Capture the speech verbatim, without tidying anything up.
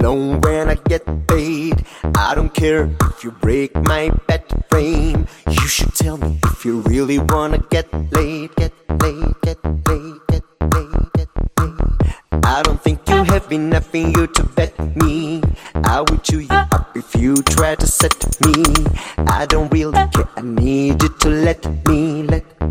alone when I get paid. I don't care if you break my bed frame. You should tell me if you really wanna get laid. Get laid, get laid, get laid, get laid. I don't think you have enough in you to bet me. I will chew you up if you try to set me. I don't really care, I need you to let me, let